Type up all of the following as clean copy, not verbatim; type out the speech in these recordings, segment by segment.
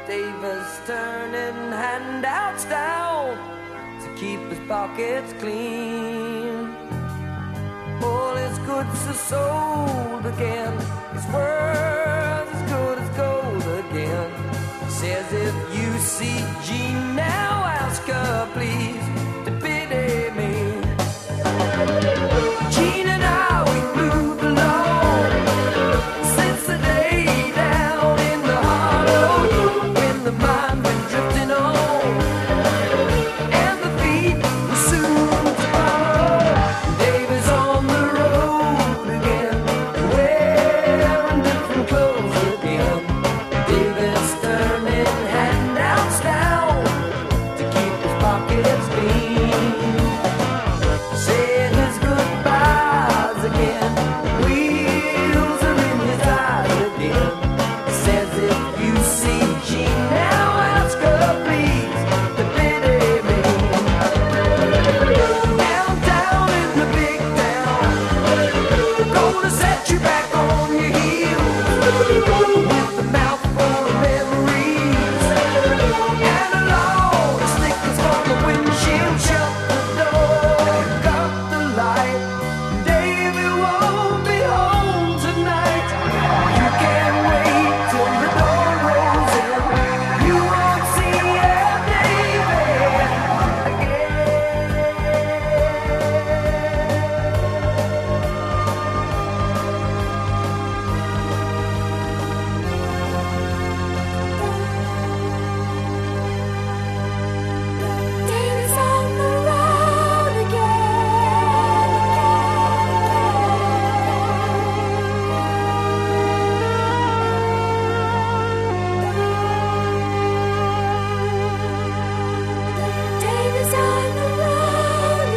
Dave is turning handouts down to keep his pockets clean. All his goods are sold again, his worth as good as gold again. Says if you see Jean now, ask her please to pity me. Jean and I, we moved along since the day down in the hollow, when the mind went drifting on and the feet were soon to follow. Dave is on the road again, wearing different clothes again. Dave is turning handouts down to keep his pockets clean. Saying his goodbyes again, wheels are in his eyes again. Says if you see Jean now, ask her please to pity me. Downtown in the big town, gonna set you back on your heels with a mouthful of memories and a load of stickers on the windshield. Shut the door, cut the light. Davey won't be home tonight. You can't wait till the door rolls in. You won't see Davey again. David's on the road again. David's on the road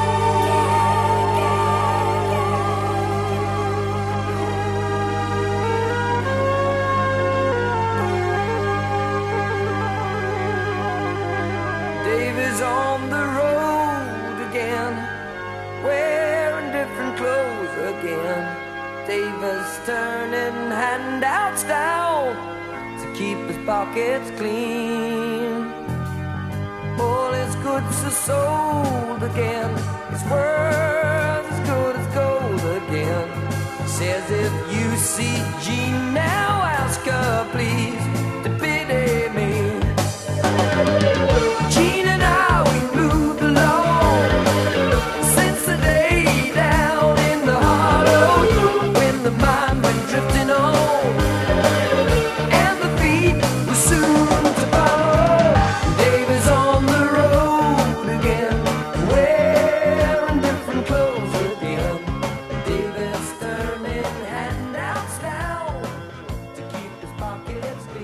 Dave is on the road again, wearing different clothes again. Dave is turning handouts down to keep his pockets clean. All his goods are sold again, his worth as good as gold again. Says if you see Jean now, ask her please to pity me. Jean and I, we moved along since the day down in the hollow, when the mind went drifting on and the feet were soon to follow. Dave is on the road again, wearing different clothes again. Dave is turning handouts down to keep his pockets